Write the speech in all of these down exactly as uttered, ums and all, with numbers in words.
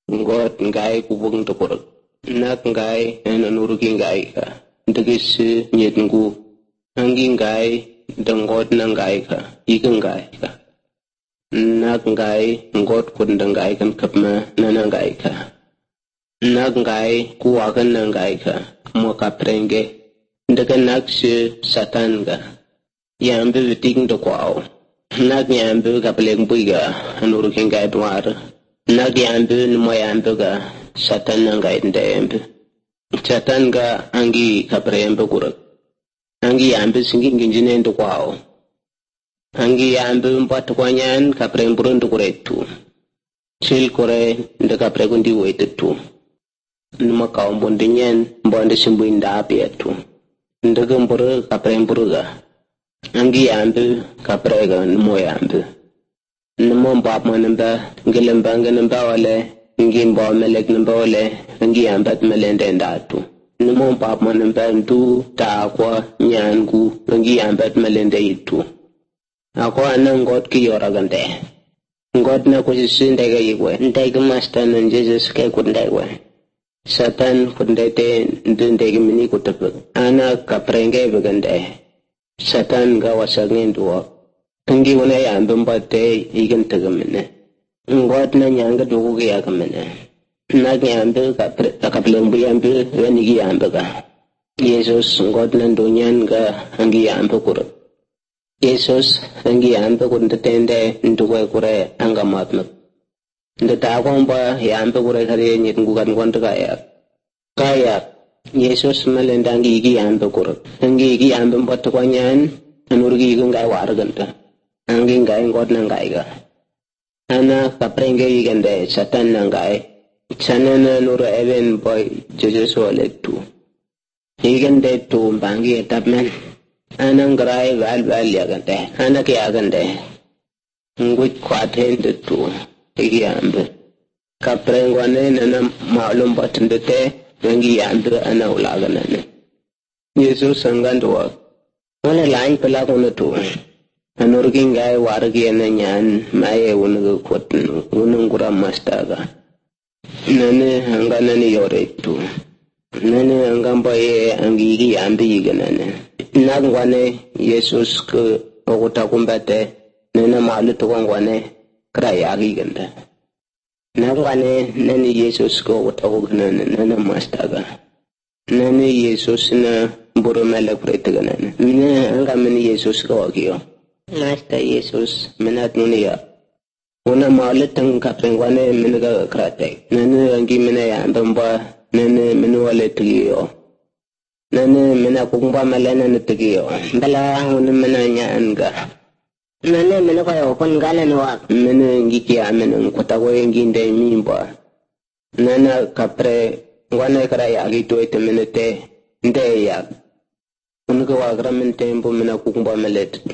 ngot ngai kubung tokor nak ngai ena nuruki ngai ka dagis nyet ngu angi ngai dangot na ngai ka ikan ngai ka nak ngai ngot kun dangai kan kapma nana ngai ka nak ngai kuwa kan na ngai ka mo kaprenge daga nak si satan ga yambe viting do kwao nak yambe kapleng buiga nuruki ngai dwar nak yambe mo yambe ga satan na ngai ndembe satan ga angi kaprembe kurak angi yambe singi nginjine ndo kwao angi yambe mpat kwanyan kapremburun ndo kuretu sil kore ndo kapregundi wetetu numa kaum bondinyen bonde simbuinda apiatu ndaga mburu kapremburuga angi yambe kaprega numo yambe numo mbap manamba ngelamba ngelamba wale ngi mbo melek namba wale ngi yambat melende ndatu numo mbap manamba ndu ta kwa nyangu ngi yambat melende itu ako ana ngot ki yoragande ngot na ko sinde ga yigwe ndege master nan jesus ke kundaiwe satan kundete ndende ga mini kutapu ana kaprenge begande satan ga wasangin duwa ngi wona yambe mbate igen tagamene ngot na nyanga dugu ga yagamene na yambe kapre kaplembu yambe wani gi yambe ga jesus ngot na ndonyan ga angi yambe kuro jesus angi yambe kundetende nduwe kure anga matna ndeta komba yambe kure kare nyit ngugan kwanta ya kaya jesus malendangi gi yambe kuro angi gi yambe mbato kwanyan anurgi gi ngai waraganta angi ngai ngot na ngai ga ana kaprenge yigende satan na ngai chanana nuru even boy jesus wale tu yigende tu bangi etapmen ana ngrai val val yagante ana ke yagante nguit kwatende tu igi ambe kaprengwane nana malum batndete ngi yambe ana ulaganane yesus sangandwa wala lain pala kono tu anurgi ngai wargi na nyan maye wongo kotn wonungura mastaga nane hangana ni yoretu nane angamba ye angigi ambi yiganane nagwane yesus ko ogota kumbate nane malu to ngwane kra yagi ganda nagwane nane yesus ko ogota kugnane nane mastaga nane yesus na buru mele preteganane ne angamani yesus ko agio Master Jesus menat nunia una maletang kapengwane menega krate nene angi mena ya ndamba nene menuale tiyo nene mena kumba malena netiyo bala una mena nya anga nene mena ko open gala no mena ngi kia mena kota ko ngi nde mimba nene kapre ngwane kra ya gitu ete menete nde ya unko agramente mbo mena kumba maletu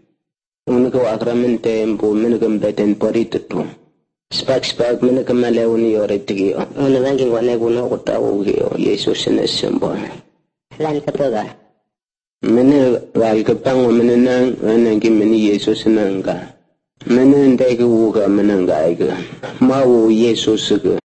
unko agramente mbo menega beten poritetu spak spak menega male uni yoretigi una bangi ngwane kuno kota ugi yesus ne sembo lan katoga mene wal kapango mene nang nangi mene yesus nanga mene ndege uga mene ngai ga ma u yesus ga